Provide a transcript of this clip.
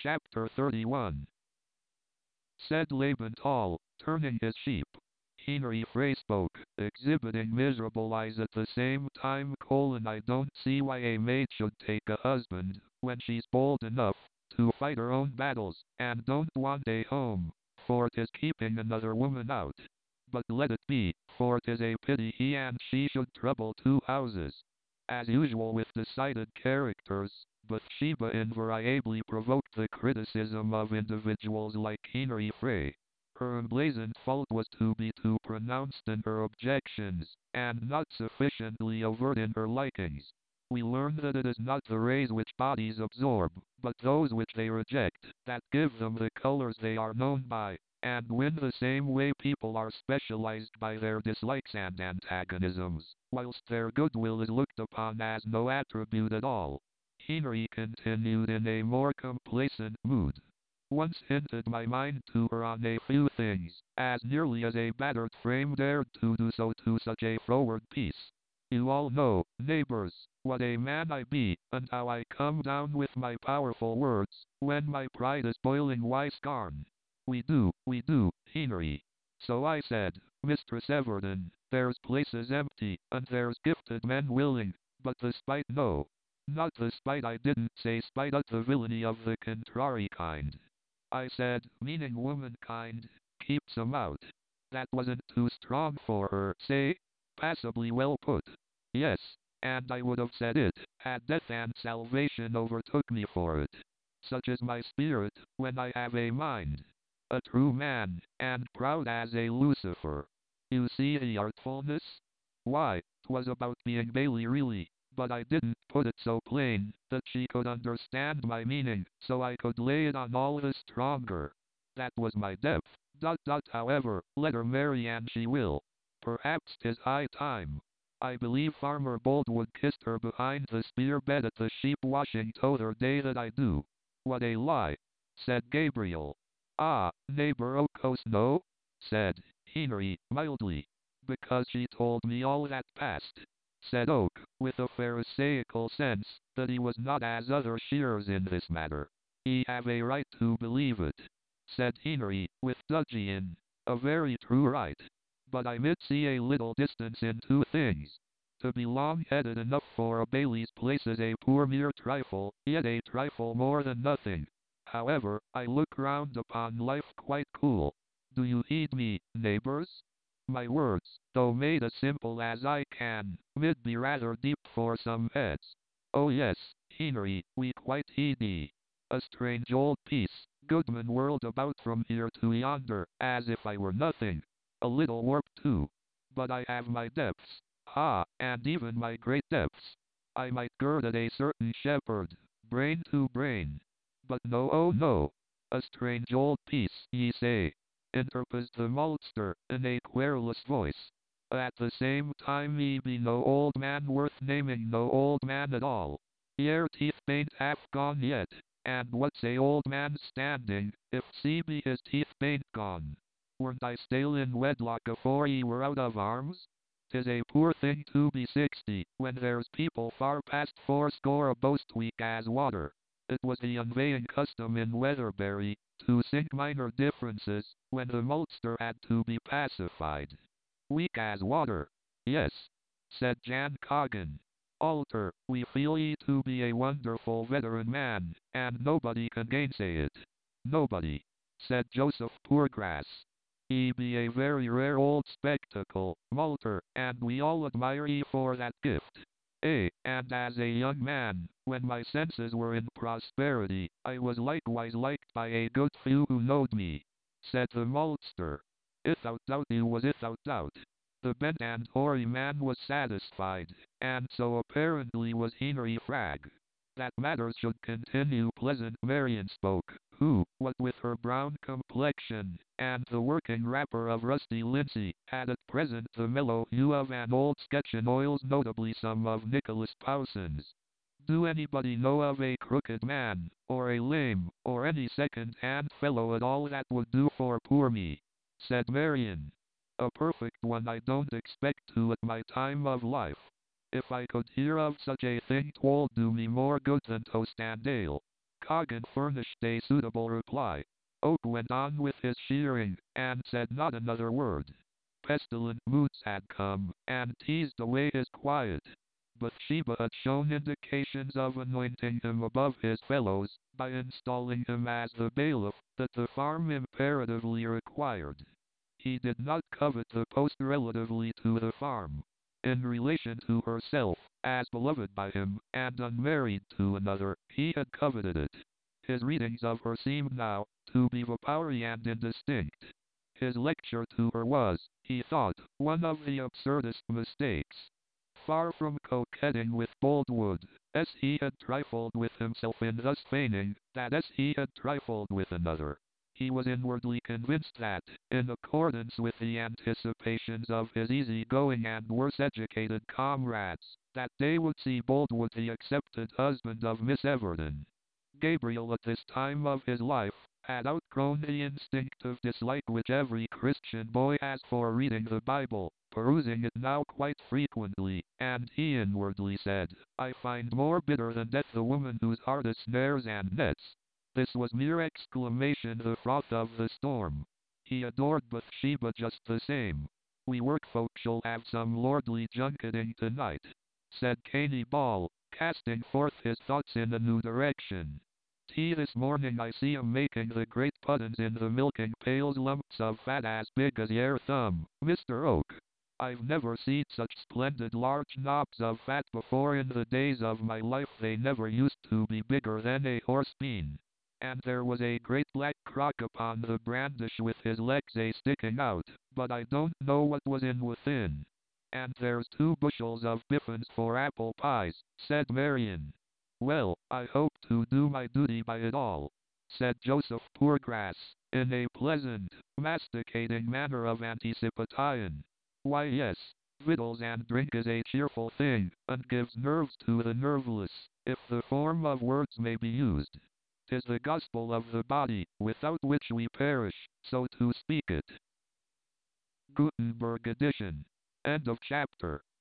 Chapter 31. Said Laban tall, turning his sheep. Henry Frey spoke, exhibiting miserable eyes at the same time. I don't see why a maid should take a husband, when she's bold enough to fight her own battles, and don't want a home, for 'tis keeping another woman out. But let it be, for 'tis a pity he and she should trouble two houses. As usual with decided characters, Bathsheba invariably provoked the criticism of individuals like Henry Frey. Her emblazoned fault was to be too pronounced in her objections, and not sufficiently overt in her likings. We learn that it is not the rays which bodies absorb, but those which they reject, that give them the colors they are known by, and when the same way people are specialized by their dislikes and antagonisms, whilst their goodwill is looked upon as no attribute at all. Henry continued in a more complacent mood. Once hinted my mind to her on a few things, as nearly as a battered frame dared to do so to such a froward piece. You all know, neighbors, what a man I be, and how I come down with my powerful words, when my pride is boiling. Why scarn? We do, Henry. So I said, Mistress Everton, there's places empty, and there's gifted men willing, but the spite no. Not the spite, I didn't say spite at the villainy of the contrary kind. I said, meaning womankind, keeps 'em out. That wasn't too strong for her, say? Passably well put. Yes, and I would have said it, had death and salvation overtook me for it. Such is my spirit, when I have a mind. A true man, and proud as a Lucifer. You see the artfulness? Why, 'twas about being Bailey really, but I didn't put it so plain that she could understand my meaning, so I could lay it on all the stronger. That was my depth. However, let her marry and she will. Perhaps 'tis high time. I believe Farmer Boldwood kissed her behind the spear bed at the sheep washing t'other day that I do. What a lie, said Gabriel. Ah, neighbor Oakos no, said Henry, mildly. Because she told me all that passed, said Oak, with a pharisaical sense, that he was not as other shearers in this matter. He have a right to believe it, said Henry, with dudgeon. A very true right. But I mid see a little distance in two things. To be long-headed enough for a Bailey's place is a poor mere trifle, yet a trifle more than nothing. However, I look round upon life quite cool. Do you heed me, neighbors? My words, though made as simple as I can, mid be rather deep for some heads. Oh yes, Henry, we quite heed ye. A strange old piece, Goodman whirled about from here to yonder, as if I were nothing. A little warped too. But I have my depths. And even my great depths. I might gird at a certain shepherd, brain to brain. But no, oh no. A strange old piece, ye say, interposed the maltster, in a querulous voice. At the same time ye be no old man worth naming, no old man at all. Yer teeth bain't half gone yet, and what's a old man standing, if see be his teeth bain't gone? Weren't I stale in wedlock afore ye were out of arms? 'Tis a poor thing to be 60, when there's people far past fourscore a boast weak as water. It was the unvarying custom in Weatherbury, to sink minor differences, when the maltster had to be pacified. Weak as water? Yes, said Jan Coggan. Alter, we feel ye to be a wonderful veteran man, and nobody can gainsay it. Nobody, said Joseph Poorgrass. Ye be a very rare old spectacle, malter, and we all admire ye for that gift. And as a young man, when my senses were in prosperity, I was likewise liked by a good few who knowed me, said the maltster. Without doubt he was without doubt. The bent and hoary man was satisfied, and so apparently was Henry Fragg. That matters should continue pleasant. Marian spoke, who, what with her brown complexion, and the working wrapper of rusty linsey, had at present the mellow hue of an old sketch in oils, notably some of Nicholas Powson's. Do anybody know of a crooked man, or a lame, or any second-hand fellow at all that would do for poor me? Said Marian. A perfect one I don't expect to at my time of life. If I could hear of such a thing 'twould do me more good than toast and ale. Cogan furnished a suitable reply. Oak went on with his shearing, and said not another word. Pestilent moods had come, and teased away his quiet. Bathsheba had shown indications of anointing him above his fellows, by installing him as the bailiff that the farm imperatively required. He did not covet the post relatively to the farm. In relation to herself, as beloved by him, and unmarried to another, he had coveted it. His readings of her seemed now to be vapory and indistinct. His lecture to her was, he thought, one of the absurdest mistakes. Far from coquetting with Boldwood, as he had trifled with himself in thus feigning that as he had trifled with another, he was inwardly convinced that, in accordance with the anticipations of his easy-going and worse-educated comrades, that they would see Boldwood the accepted husband of Miss Everton. Gabriel at this time of his life had outgrown the instinctive dislike which every Christian boy has for reading the Bible, perusing it now quite frequently, and he inwardly said, I find more bitter than death the woman whose heart is snares and nets. This was mere exclamation, the froth of the storm. He adored Bathsheba just the same. We workfolk shall have some lordly junketing tonight, said Caney Ball, casting forth his thoughts in a new direction. Tea this morning I see 'em making the great puddings in the milking pails, lumps of fat as big as yer thumb, Mr. Oak. I've never seed such splendid large knobs of fat before in the days of my life. They never used to be bigger than a horse bean. And there was a great black crock upon the brandish with his legs a-sticking out, but I don't know what was in within. And there's 2 bushels of biffins for apple pies, said Marion. Well, I hope to do my duty by it all, said Joseph Poorgrass, in a pleasant, masticating manner of anticipation. Why yes, victuals and drink is a cheerful thing, and gives nerves to the nerveless, if the form of words may be used. 'Tis the gospel of the body, without which we perish, so to speak it. Gutenberg edition. End of chapter.